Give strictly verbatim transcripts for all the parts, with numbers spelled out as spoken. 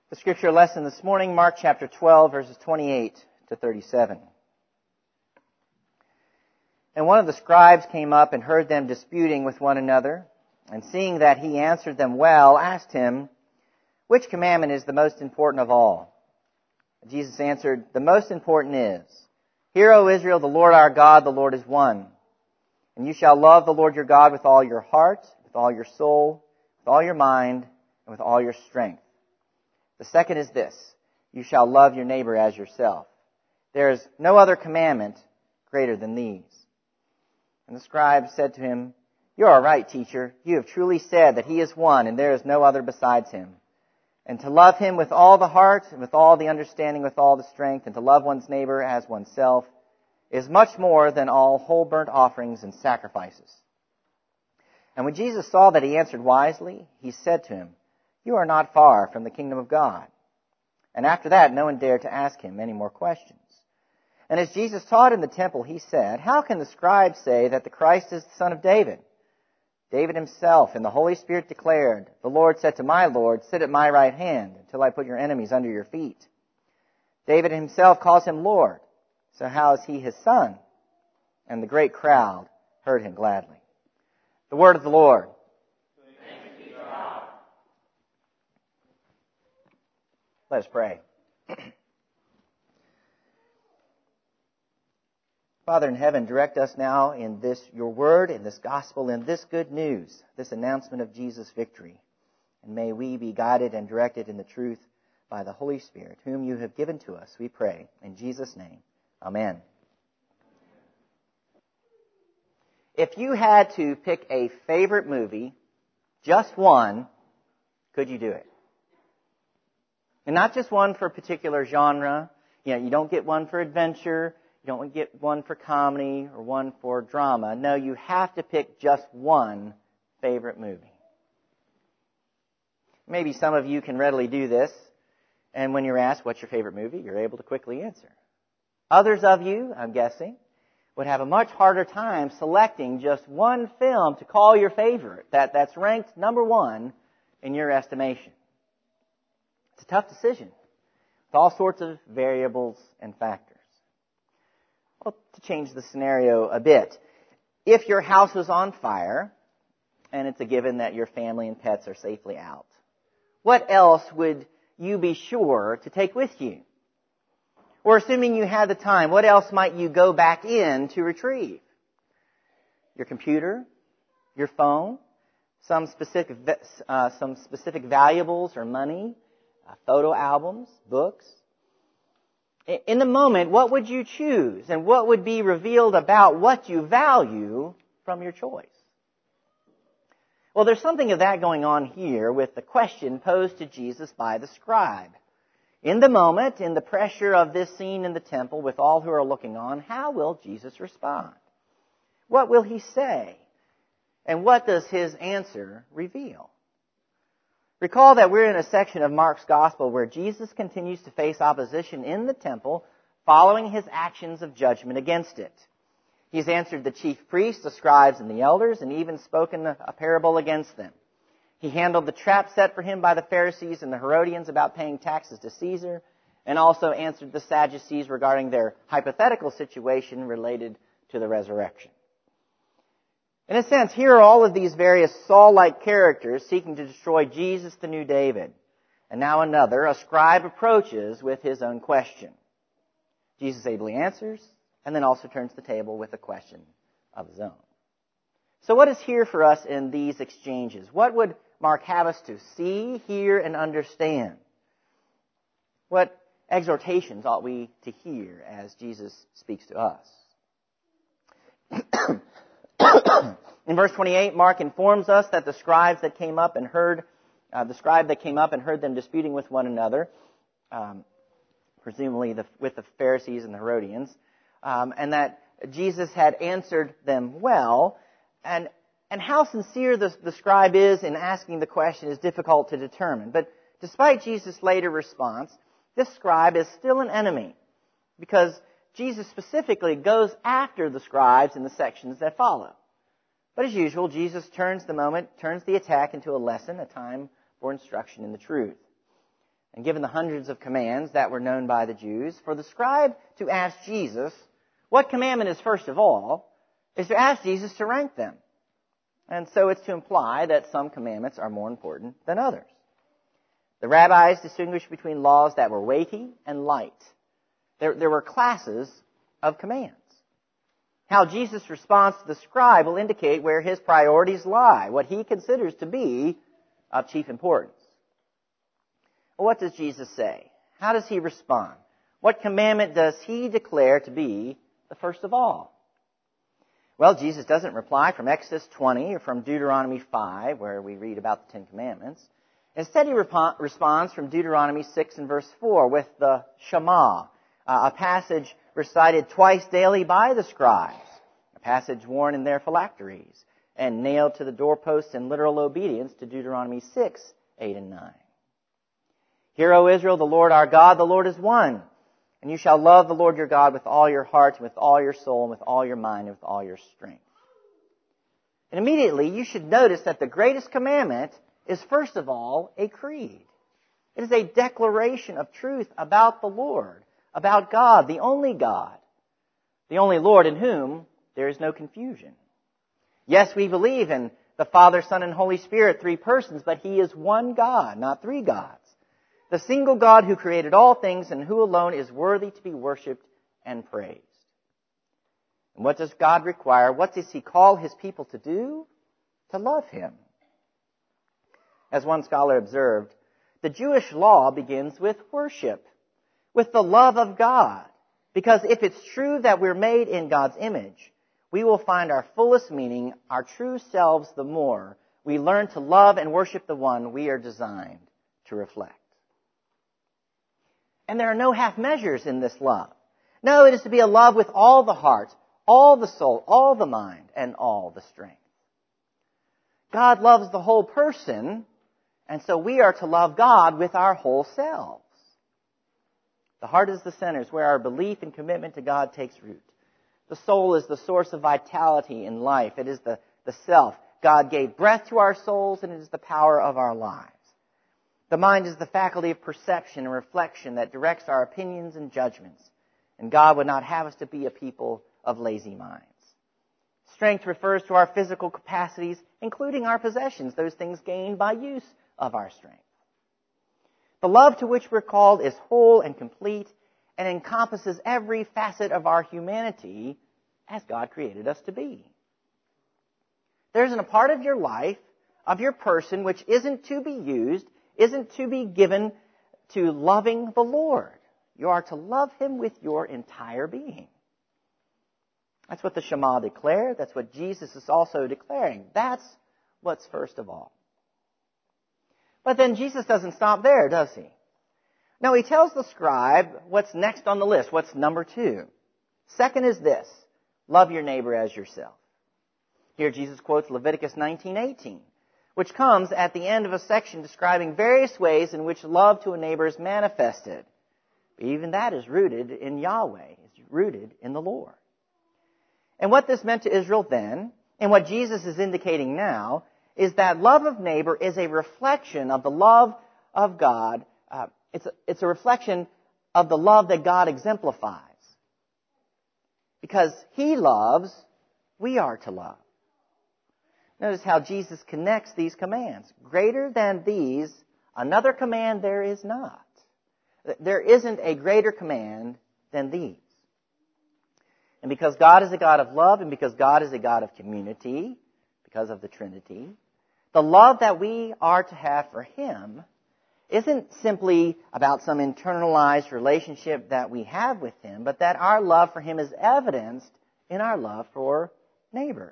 The scripture lesson this morning, Mark chapter twelve, verses twenty-eight to thirty-seven. And one of the scribes came up and heard them disputing with one another, and seeing that he answered them well, asked him, "Which commandment is the most important of all?" Jesus answered, "The most important is, Hear, O Israel, the Lord our God, the Lord is one. And you shall love the Lord your God with all your heart, with all your soul, with all your mind, and with all your strength. The second is this, you shall love your neighbor as yourself. There is no other commandment greater than these." And the scribe said to him, "You are right, teacher. You have truly said that He is one, and there is no other besides Him. And to love Him with all the heart, and with all the understanding, with all the strength, and to love one's neighbor as oneself, is much more than all whole burnt offerings and sacrifices." And when Jesus saw that he answered wisely, He said to him, "You are not far from the kingdom of God." And after that, no one dared to ask Him any more questions. And as Jesus taught in the temple, He said, "How can the scribes say that the Christ is the son of David? David himself in the Holy Spirit declared, 'The Lord said to my Lord, sit at my right hand until I put your enemies under your feet.' David himself calls Him Lord. So how is He His son?" And the great crowd heard Him gladly. The word of the Lord. Thanks be to God. Let us pray. Father in heaven, direct us now in this, your word, in this gospel, in this good news, this announcement of Jesus' victory. And may we be guided and directed in the truth by the Holy Spirit, whom you have given to us, we pray. In Jesus' name, amen. If you had to pick a favorite movie, just one, could you do it? And not just one for a particular genre. You know, you don't get one for adventure. You don't get one for comedy or one for drama. No, you have to pick just one favorite movie. Maybe some of you can readily do this, and when you're asked, "What's your favorite movie?" you're able to quickly answer. Others of you, I'm guessing, would have a much harder time selecting just one film to call your favorite, that, that's ranked number one in your estimation. It's a tough decision with all sorts of variables and factors. Well, to change the scenario a bit, if your house was on fire, and it's a given that your family and pets are safely out, what else would you be sure to take with you? Or assuming you had the time, what else might you go back in to retrieve? Your computer, your phone, some specific uh, some specific valuables or money, uh, photo albums, books. In the moment, what would you choose? And what would be revealed about what you value from your choice? Well, there's something of that going on here with the question posed to Jesus by the scribe. In the moment, in the pressure of this scene in the temple with all who are looking on, how will Jesus respond? What will He say? And what does His answer reveal? Recall that we're in a section of Mark's Gospel where Jesus continues to face opposition in the temple following His actions of judgment against it. He's answered the chief priests, the scribes, and the elders, and even spoken a parable against them. He handled the trap set for Him by the Pharisees and the Herodians about paying taxes to Caesar, and also answered the Sadducees regarding their hypothetical situation related to the resurrection. In a sense, here are all of these various Saul-like characters seeking to destroy Jesus, the new David. And now another, a scribe, approaches with his own question. Jesus ably answers, and then also turns the table with a question of his own. So what is here for us in these exchanges? What would Mark have us to see, hear, and understand? What exhortations ought we to hear as Jesus speaks to us? In verse twenty-eight, Mark informs us that the scribes that came up and heard, uh, the scribe that came up and heard them disputing with one another, um, presumably the, with the Pharisees and the Herodians, um, and that Jesus had answered them well. And and how sincere the, the scribe is in asking the question is difficult to determine. But despite Jesus' later response, this scribe is still an enemy, because Jesus specifically goes after the scribes in the sections that follow. But as usual, Jesus turns the moment, turns the attack into a lesson, a time for instruction in the truth. and given the hundreds of commands that were known by the Jews, for the scribe to ask Jesus what commandment is first of all, is to ask Jesus to rank them. And so it's to imply that some commandments are more important than others. The rabbis distinguished between laws that were weighty and light. There, there were classes of commands. How Jesus responds to the scribe will indicate where his priorities lie, what he considers to be of chief importance. Well, what does Jesus say? How does he respond? What commandment does he declare to be the first of all? Well, Jesus doesn't reply from Exodus twenty or from Deuteronomy five, where we read about the Ten Commandments. Instead, he rep- responds from Deuteronomy six and verse four with the Shema, uh, a passage recited twice daily by the scribes, a passage worn in their phylacteries and nailed to the doorposts in literal obedience to Deuteronomy six, eight, and nine. Hear, O Israel, the Lord our God, the Lord is one. And you shall love the Lord your God with all your heart, and with all your soul, and with all your mind, and with all your strength. And immediately you should notice that the greatest commandment is first of all a creed. It is a declaration of truth about the Lord, about God, the only God, the only Lord in whom there is no confusion. Yes, we believe in the Father, Son, and Holy Spirit, three persons, but He is one God, not three gods. The single God who created all things and who alone is worthy to be worshipped and praised. And what does God require? What does He call His people to do? To love Him. As one scholar observed, the Jewish law begins with worship, with the love of God. Because if it's true that we're made in God's image, we will find our fullest meaning, our true selves, the more we learn to love and worship the one we are designed to reflect. And there are no half measures in this love. No, it is to be a love with all the heart, all the soul, all the mind, and all the strength. God loves the whole person, and so we are to love God with our whole selves. The heart is the center, is where our belief and commitment to God takes root. The soul is the source of vitality in life. It is the, the self. God gave breath to our souls, and it is the power of our lives. The mind is the faculty of perception and reflection that directs our opinions and judgments. And God would not have us to be a people of lazy minds. Strength refers to our physical capacities, including our possessions, those things gained by use of our strength. The love to which we're called is whole and complete and encompasses every facet of our humanity as God created us to be. There isn't a part of your life, of your person, which isn't to be used, isn't to be given to loving the Lord. You are to love Him with your entire being. That's what the Shema declared. That's what Jesus is also declaring. That's what's first of all. But then Jesus doesn't stop there, does He? No, He tells the scribe what's next on the list, what's number two. Second is this: love your neighbor as yourself. Here Jesus quotes Leviticus nineteen eighteen. Which comes at the end of a section describing various ways in which love to a neighbor is manifested. But even that is rooted in Yahweh, is rooted in the Lord. And what this meant to Israel then, and what Jesus is indicating now, is that love of neighbor is a reflection of the love of God. Uh, it's, a, it's a reflection of the love that God exemplifies. Because He loves, we are to love. Notice how Jesus connects these commands. Greater than these, another command there is not. There isn't a greater command than these. And because God is a God of love, and because God is a God of community, because of the Trinity, the love that we are to have for Him isn't simply about some internalized relationship that we have with Him, but that our love for Him is evidenced in our love for neighbors.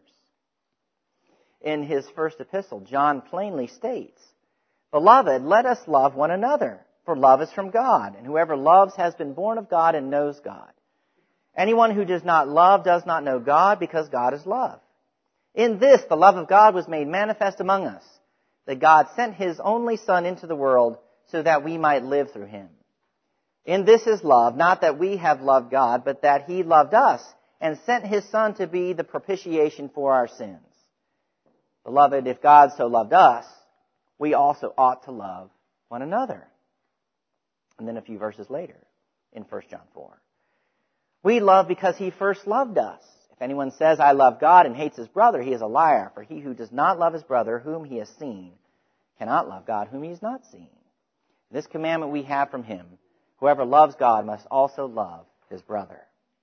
In his first epistle, John plainly states, "Beloved, let us love one another, for love is from God, and whoever loves has been born of God and knows God. Anyone who does not love does not know God, because God is love. In this, the love of God was made manifest among us, that God sent His only Son into the world so that we might live through Him. In this is love, not that we have loved God, but that He loved us and sent His Son to be the propitiation for our sins. Beloved, if God so loved us, we also ought to love one another." And then a few verses later in First John four. We love because he first loved us. If anyone says, I love God and hates his brother, he is a liar. For he who does not love his brother whom he has seen cannot love God whom he has not seen. This commandment we have from him. Whoever loves God must also love his brother.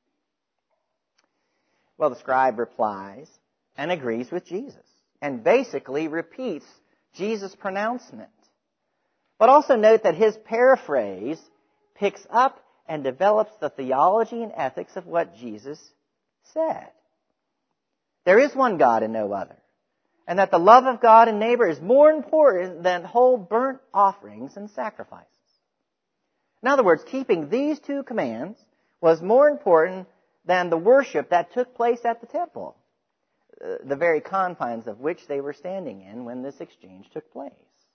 Well, the scribe replies and agrees with Jesus and basically repeats Jesus' pronouncement. But also note that his paraphrase picks up and develops the theology and ethics of what Jesus said. There is one God and no other, and that the love of God and neighbor is more important than whole burnt offerings and sacrifices. In other words, keeping these two commands was more important than the worship that took place at the temple, the very confines of which they were standing in when this exchange took place.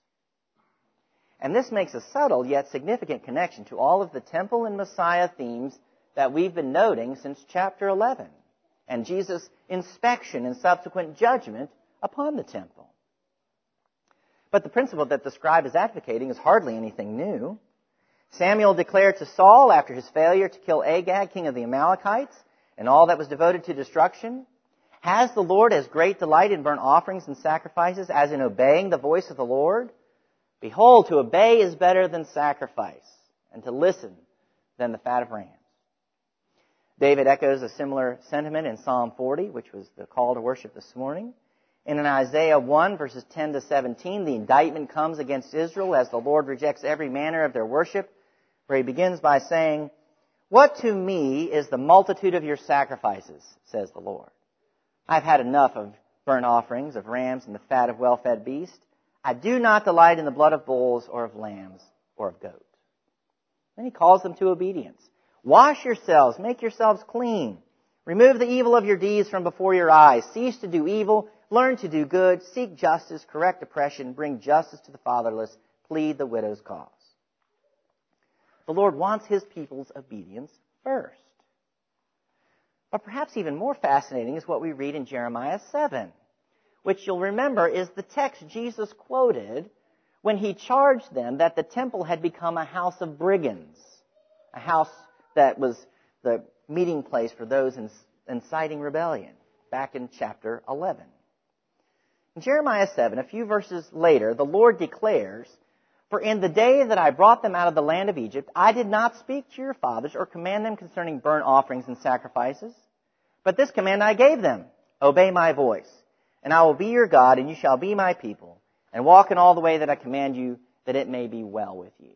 And this makes a subtle yet significant connection to all of the temple and Messiah themes that we've been noting since chapter eleven, and Jesus' inspection and subsequent judgment upon the temple. But the principle that the scribe is advocating is hardly anything new. Samuel declared to Saul, after his failure to kill Agag, king of the Amalekites, and all that was devoted to destruction, has the Lord as great delight in burnt offerings and sacrifices as in obeying the voice of the Lord? Behold, to obey is better than sacrifice, and to listen than the fat of rams. David echoes a similar sentiment in Psalm forty, which was the call to worship this morning. And in Isaiah one, verses ten to seventeen, the indictment comes against Israel as the Lord rejects every manner of their worship, where he begins by saying, What to me is the multitude of your sacrifices, says the Lord. I've had enough of burnt offerings, of rams, and the fat of well-fed beasts. I do not delight in the blood of bulls or of lambs or of goats. Then he calls them to obedience. Wash yourselves, make yourselves clean. Remove the evil of your deeds from before your eyes. Cease to do evil, learn to do good, seek justice, correct oppression, bring justice to the fatherless, plead the widow's cause. The Lord wants his people's obedience first. But perhaps even more fascinating is what we read in Jeremiah seven, which you'll remember is the text Jesus quoted when he charged them that the temple had become a house of brigands, a house that was the meeting place for those inciting rebellion, back in chapter eleven. In Jeremiah seven, a few verses later, the Lord declares, For in the day that I brought them out of the land of Egypt, I did not speak to your fathers or command them concerning burnt offerings and sacrifices. But this command I gave them, Obey my voice, and I will be your God, and you shall be my people, and walk in all the way that I command you, that it may be well with you.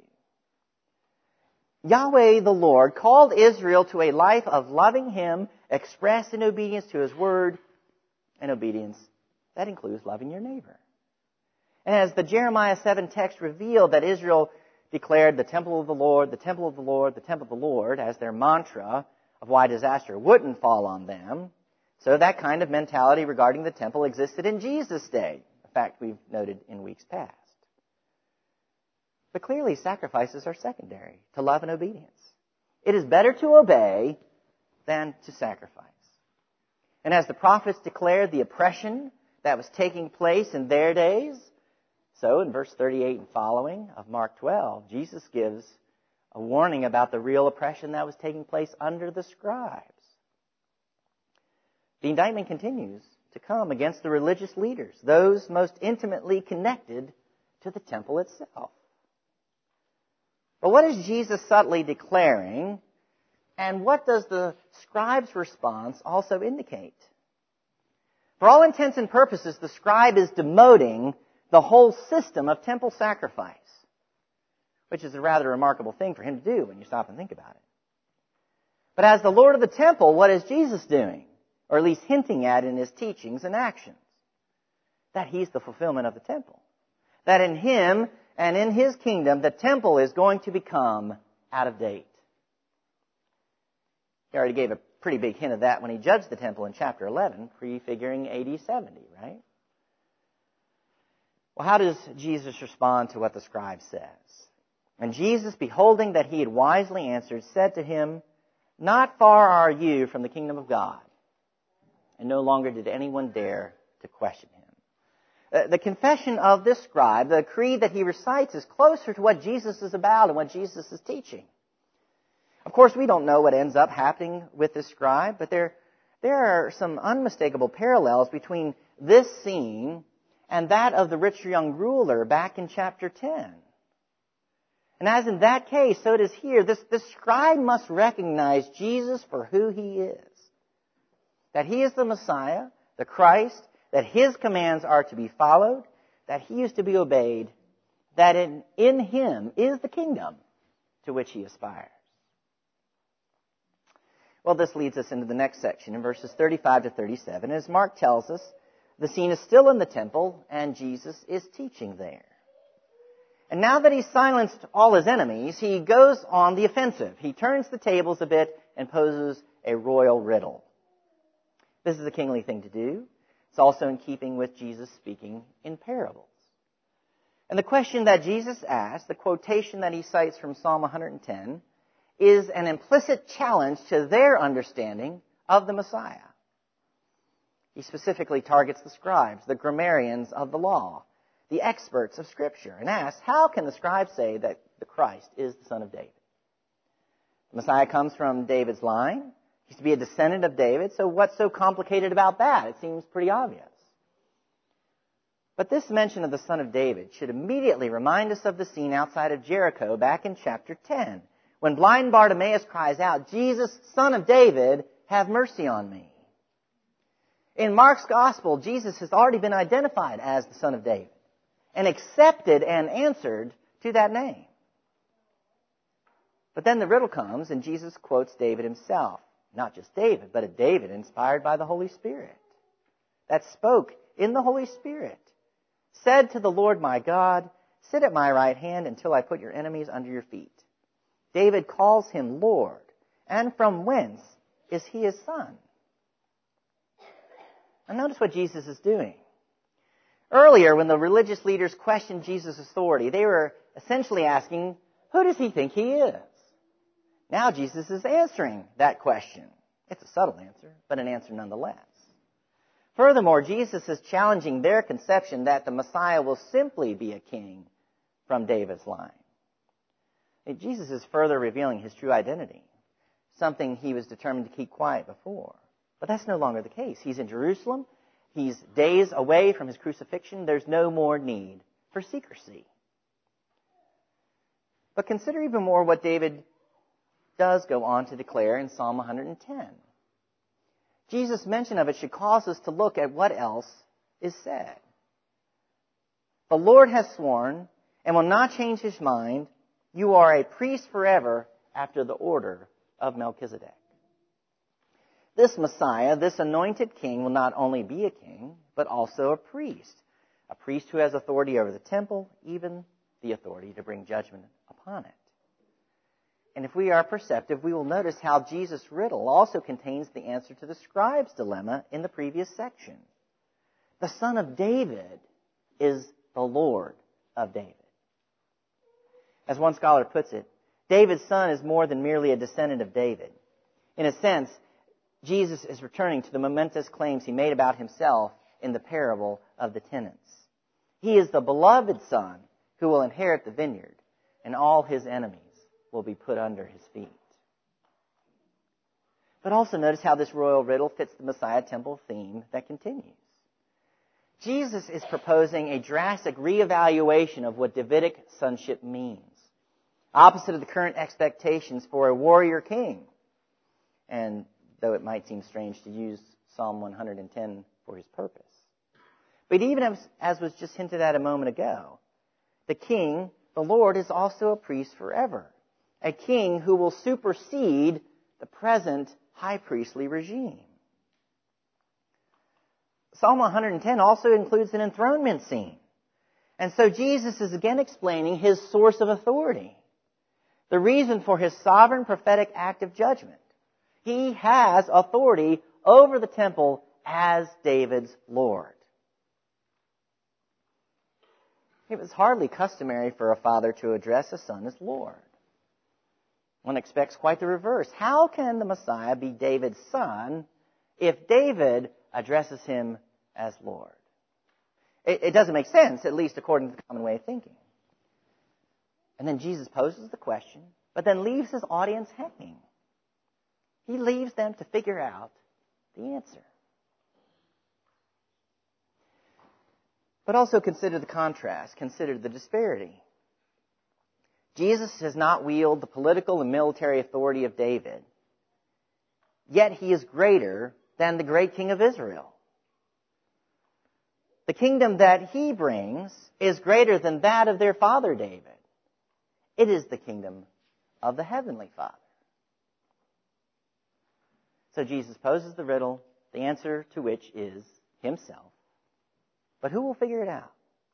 Yahweh the Lord called Israel to a life of loving him, expressed in obedience to his word, and obedience that includes loving your neighbor. And as the Jeremiah seven text revealed that Israel declared the temple of the Lord, the temple of the Lord, the temple of the Lord as their mantra of why disaster wouldn't fall on them, so that kind of mentality regarding the temple existed in Jesus' day. A fact we've noted in weeks past. But clearly sacrifices are secondary to love and obedience. It is better to obey than to sacrifice. And as the prophets declared the oppression that was taking place in their days, so in verse thirty-eight and following of Mark twelve, Jesus gives a warning about the real oppression that was taking place under the scribes. The indictment continues to come against the religious leaders, those most intimately connected to the temple itself. But what is Jesus subtly declaring, and what does the scribe's response also indicate? For all intents and purposes, the scribe is demoting the whole system of temple sacrifice, which is a rather remarkable thing for him to do when you stop and think about it. But as the Lord of the temple, what is Jesus doing? Or at least hinting at in his teachings and actions? That he's the fulfillment of the temple. That in him and in his kingdom, the temple is going to become out of date. He already gave a pretty big hint of that when he judged the temple in chapter eleven, prefiguring A D seventy, right? Well, how does Jesus respond to what the scribe says? And Jesus, beholding that he had wisely answered, said to him, Not far are you from the kingdom of God. And no longer did anyone dare to question him. Uh, the confession of this scribe, the creed that he recites, is closer to what Jesus is about and what Jesus is teaching. Of course, we don't know what ends up happening with this scribe, but there, there are some unmistakable parallels between this scene and that of the rich young ruler back in chapter ten. And as in that case, so it is here. This, this scribe must recognize Jesus for who he is. That he is the Messiah, the Christ, that his commands are to be followed, that he is to be obeyed, that in, in him is the kingdom to which he aspires. Well, this leads us into the next section in verses thirty-five to thirty-seven. As Mark tells us, the scene is still in the temple, and Jesus is teaching there. And now that he's silenced all his enemies, he goes on the offensive. He turns the tables a bit and poses a royal riddle. This is a kingly thing to do. It's also in keeping with Jesus speaking in parables. And the question that Jesus asked, the quotation that he cites from Psalm one hundred ten, is an implicit challenge to their understanding of the Messiah. He specifically targets the scribes, the grammarians of the law, the experts of Scripture, and asks, how can the scribes say that the Christ is the son of David? The Messiah comes from David's line. He's to be a descendant of David, so what's so complicated about that? It seems pretty obvious. But this mention of the son of David should immediately remind us of the scene outside of Jericho back in chapter ten, when blind Bartimaeus cries out, Jesus, son of David, have mercy on me. In Mark's gospel, Jesus has already been identified as the son of David and accepted and answered to that name. But then the riddle comes, and Jesus quotes David himself. Not just David, but a David inspired by the Holy Spirit, that spoke in the Holy Spirit, said to the Lord my God, sit at my right hand until I put your enemies under your feet. David calls him Lord, and from whence is he his son? Now notice what Jesus is doing. Earlier, when the religious leaders questioned Jesus' authority, they were essentially asking, who does he think he is? Now Jesus is answering that question. It's a subtle answer, but an answer nonetheless. Furthermore, Jesus is challenging their conception that the Messiah will simply be a king from David's line. And Jesus is further revealing his true identity, something he was determined to keep quiet before. But that's no longer the case. He's in Jerusalem. He's days away from his crucifixion. There's no more need for secrecy. But consider even more what David does go on to declare in Psalm one hundred ten. Jesus' mention of it should cause us to look at what else is said. The Lord has sworn and will not change his mind. You are a priest forever after the order of Melchizedek. This Messiah, this anointed king, will not only be a king, but also a priest. A priest who has authority over the temple, even the authority to bring judgment upon it. And if we are perceptive, we will notice how Jesus' riddle also contains the answer to the scribe's dilemma in the previous section. The son of David is the Lord of David. As one scholar puts it, David's son is more than merely a descendant of David. In a sense, Jesus is returning to the momentous claims he made about himself in the parable of the tenants. He is the beloved son who will inherit the vineyard, and all his enemies will be put under his feet. But also notice how this royal riddle fits the Messiah temple theme that continues. Jesus is proposing a drastic reevaluation of what Davidic sonship means, opposite of the current expectations for a warrior king. And though it might seem strange to use Psalm one hundred ten for his purpose. But even as, as was just hinted at a moment ago, the king, the Lord, is also a priest forever. A king who will supersede the present high priestly regime. Psalm one hundred ten also includes an enthronement scene. And so Jesus is again explaining his source of authority, the reason for his sovereign prophetic act of judgment. He has authority over the temple as David's Lord. It was hardly customary for a father to address a son as Lord. One expects quite the reverse. How can the Messiah be David's son if David addresses him as Lord? It, it doesn't make sense, at least according to the common way of thinking. And then Jesus poses the question, but then leaves his audience hanging. He leaves them to figure out the answer. But also consider the contrast. Consider the disparity. Jesus does not wield the political and military authority of David, yet he is greater than the great king of Israel. The kingdom that he brings is greater than that of their father David. It is the kingdom of the heavenly Father. So Jesus poses the riddle, the answer to which is himself. But who will figure it out?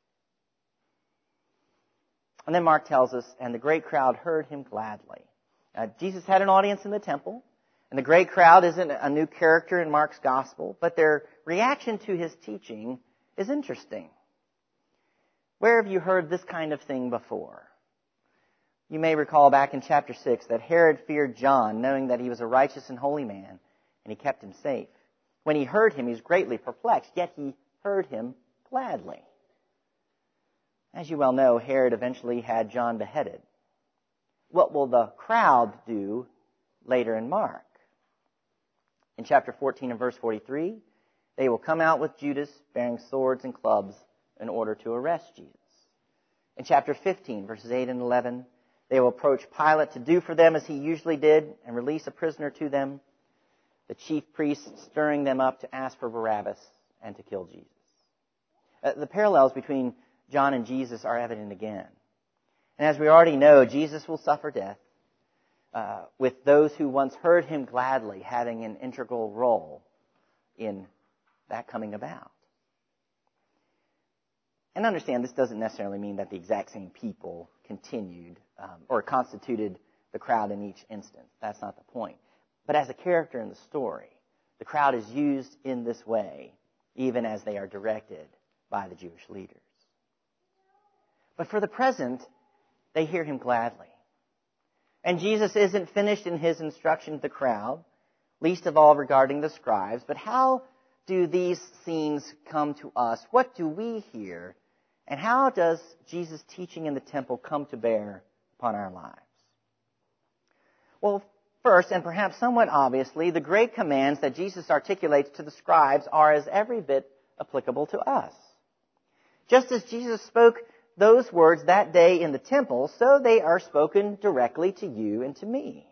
And then Mark tells us, and the great crowd heard him gladly. Uh, Jesus had an audience in the temple, and the great crowd isn't a new character in Mark's gospel, but their reaction to his teaching is interesting. Where have you heard this kind of thing before? You may recall back in chapter six that Herod feared John, knowing that he was a righteous and holy man, and he kept him safe. When he heard him, he was greatly perplexed, yet he heard him gladly. As you well know, Herod eventually had John beheaded. What will the crowd do later in Mark? In chapter fourteen and verse forty-three, they will come out with Judas bearing swords and clubs in order to arrest Jesus. In chapter fifteen, verses eight and eleven, they will approach Pilate to do for them as he usually did and release a prisoner to them, the chief priests stirring them up to ask for Barabbas and to kill Jesus. Uh, the parallels between John and Jesus are evident again. And as we already know, Jesus will suffer death, uh, with those who once heard him gladly having an integral role in that coming about. And understand, this doesn't necessarily mean that the exact same people continued um, or constituted the crowd in each instance. That's not the point. But as a character in the story, the crowd is used in this way, even as they are directed by the Jewish leaders. But for the present, they hear him gladly. And Jesus isn't finished in his instruction to the crowd, least of all regarding the scribes. But how do these scenes come to us? What do we hear? And how does Jesus' teaching in the temple come to bear upon our lives? Well, first, and perhaps somewhat obviously, the great commands that Jesus articulates to the scribes are as every bit applicable to us. Just as Jesus spoke those words that day in the temple, so they are spoken directly to you and to me.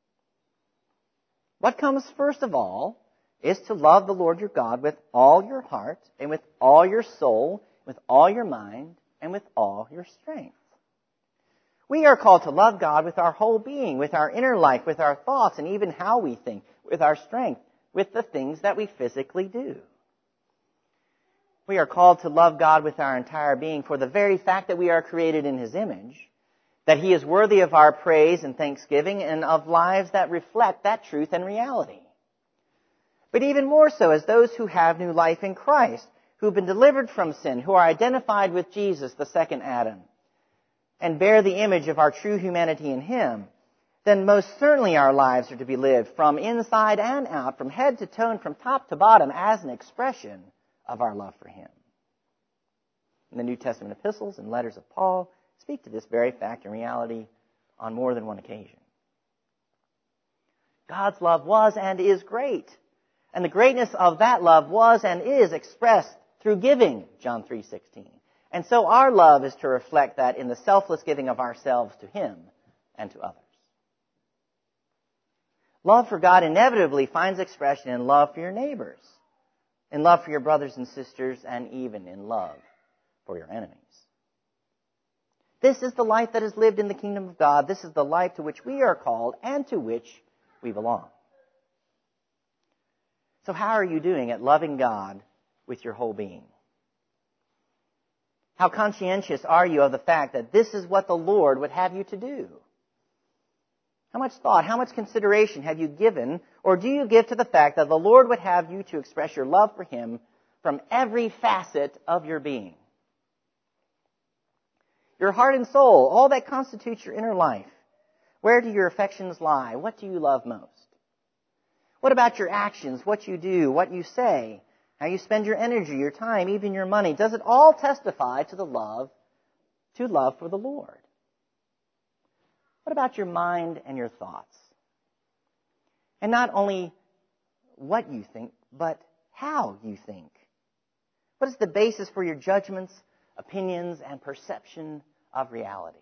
What comes first of all is to love the Lord your God with all your heart and with all your soul, with all your mind, and with all your strength. We are called to love God with our whole being, with our inner life, with our thoughts, and even how we think, with our strength, with the things that we physically do. We are called to love God with our entire being for the very fact that we are created in his image, that he is worthy of our praise and thanksgiving, and of lives that reflect that truth and reality. But even more so as those who have new life in Christ, who have been delivered from sin, who are identified with Jesus, the second Adam, and bear the image of our true humanity in him, then most certainly our lives are to be lived from inside and out, from head to toe and from top to bottom as an expression of our love for him. And the New Testament epistles and letters of Paul speak to this very fact and reality on more than one occasion. God's love was and is great. And the greatness of that love was and is expressed through giving, John three sixteen. And so our love is to reflect that in the selfless giving of ourselves to him and to others. Love for God inevitably finds expression in love for your neighbors, in love for your brothers and sisters, and even in love for your enemies. This is the life that is lived in the kingdom of God. This is the life to which we are called and to which we belong. So how are you doing at loving God with your whole being? How conscientious are you of the fact that this is what the Lord would have you to do? How much thought, how much consideration have you given, or do you give to the fact that the Lord would have you to express your love for him from every facet of your being? Your heart and soul, all that constitutes your inner life. Where do your affections lie? What do you love most? What about your actions, what you do, what you say? how you spend your energy, your time, even your money, does it all testify to the love, to love for the Lord? What about your mind and your thoughts? And not only what you think, but how you think. What is the basis for your judgments, opinions, and perception of reality?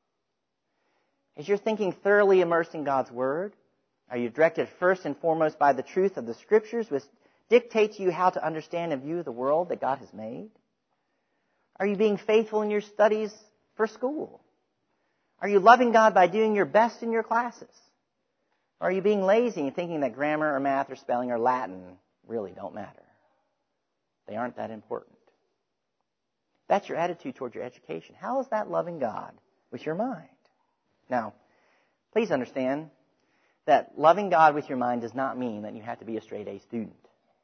Is your thinking thoroughly immersed in God's Word? Are you directed first and foremost by the truth of the Scriptures, which dictate to you how to understand and view the world that God has made? Are you being faithful in your studies for school? Are you loving God by doing your best in your classes? Or are you being lazy and thinking that grammar or math or spelling or Latin really don't matter? They aren't that important. That's your attitude toward your education. How is that loving God with your mind? Now, please understand that loving God with your mind does not mean that you have to be a straight-A student.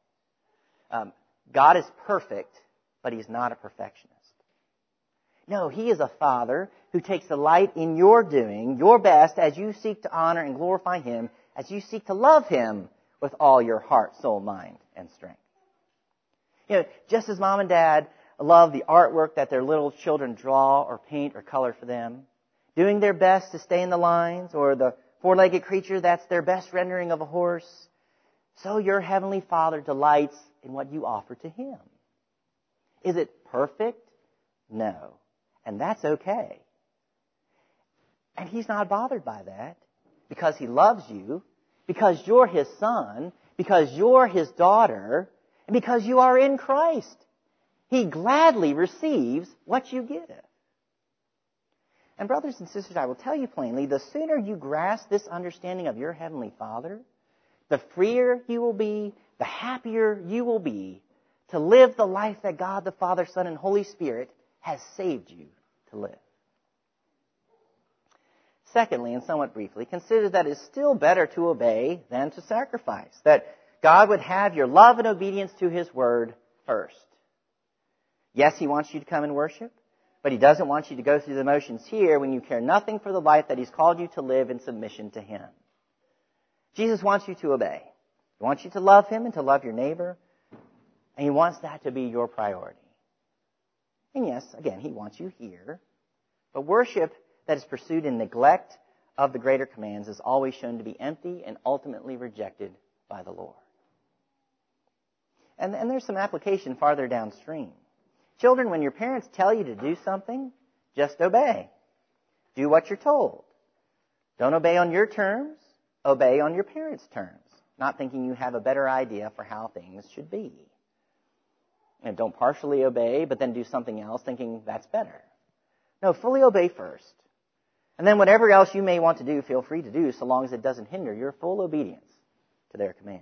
Um, God is perfect, but He's not a perfectionist. No, He is a Father who takes delight in your doing your best as you seek to honor and glorify Him, as you seek to love Him with all your heart, soul, mind, and strength. You know, just as mom and dad love the artwork that their little children draw or paint or color for them, doing their best to stay in the lines, or the four-legged creature that's their best rendering of a horse, so your Heavenly Father delights in what you offer to Him. Is it perfect? No. And that's okay. And He's not bothered by that, because He loves you, because you're His son, because you're His daughter, and because you are in Christ. He gladly receives what you give. And brothers and sisters, I will tell you plainly, the sooner you grasp this understanding of your Heavenly Father, the freer you will be, the happier you will be to live the life that God the Father, Son, and Holy Spirit has saved you to live. Secondly, and somewhat briefly, consider that it is still better to obey than to sacrifice. That God would have your love and obedience to His Word first. Yes, He wants you to come and worship, but He doesn't want you to go through the motions here when you care nothing for the life that He's called you to live in submission to Him. Jesus wants you to obey. He wants you to love Him and to love your neighbor, and He wants that to be your priority. And yes, again, He wants you here, but worship that is pursued in neglect of the greater commands is always shown to be empty and ultimately rejected by the Lord. And, and there's some application farther downstream. Children, when your parents tell you to do something, just obey. Do what you're told. Don't obey on your terms. Obey on your parents' terms, not thinking you have a better idea for how things should be. And don't partially obey, but then do something else thinking that's better. No, fully obey first. And then whatever else you may want to do, feel free to do, so long as it doesn't hinder your full obedience to their command.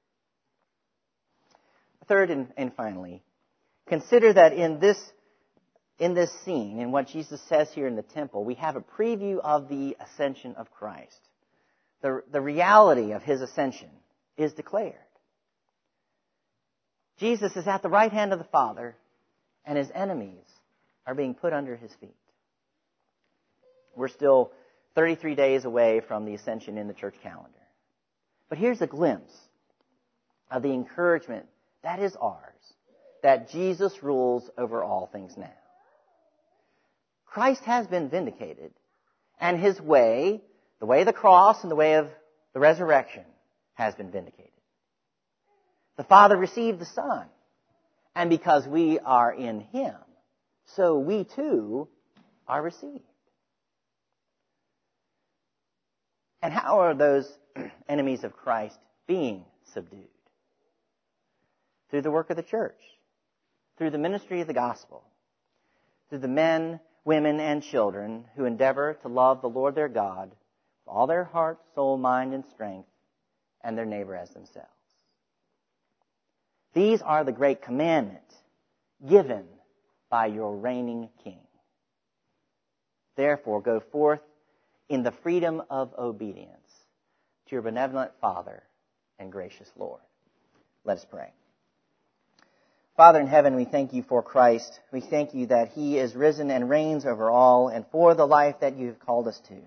Third and, and finally, consider that in this, in this scene, in what Jesus says here in the temple, we have a preview of the ascension of Christ. The, the reality of His ascension is declared. Jesus is at the right hand of the Father, and His enemies are being put under His feet. We're still thirty-three days away from the ascension in the church calendar. But here's a glimpse of the encouragement that is ours, that Jesus rules over all things now. Christ has been vindicated, and His way, the way of the cross and the way of the resurrection, has been vindicated. The Father received the Son, and because we are in Him, so we too are received. And how are those enemies of Christ being subdued? Through the work of the church, through the ministry of the gospel, through the men, women, and children who endeavor to love the Lord their God with all their heart, soul, mind, and strength, and their neighbor as themselves. These are the great commandments given by your reigning King. Therefore, go forth in the freedom of obedience to your benevolent Father and gracious Lord. Let us pray. Father in heaven, we thank you for Christ. We thank you that He is risen and reigns over all, and for the life that you have called us to.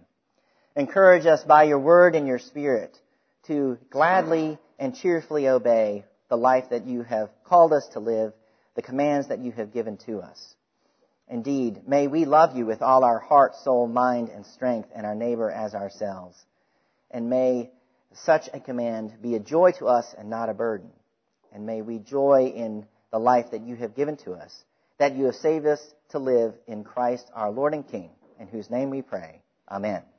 Encourage us by your word and your Spirit to gladly and cheerfully obey the the life that you have called us to live, the commands that you have given to us. Indeed, may we love you with all our heart, soul, mind, and strength, and our neighbor as ourselves. And may such a command be a joy to us and not a burden. And may we joy in the life that you have given to us, that you have saved us to live in Christ our Lord and King, in whose name we pray. Amen.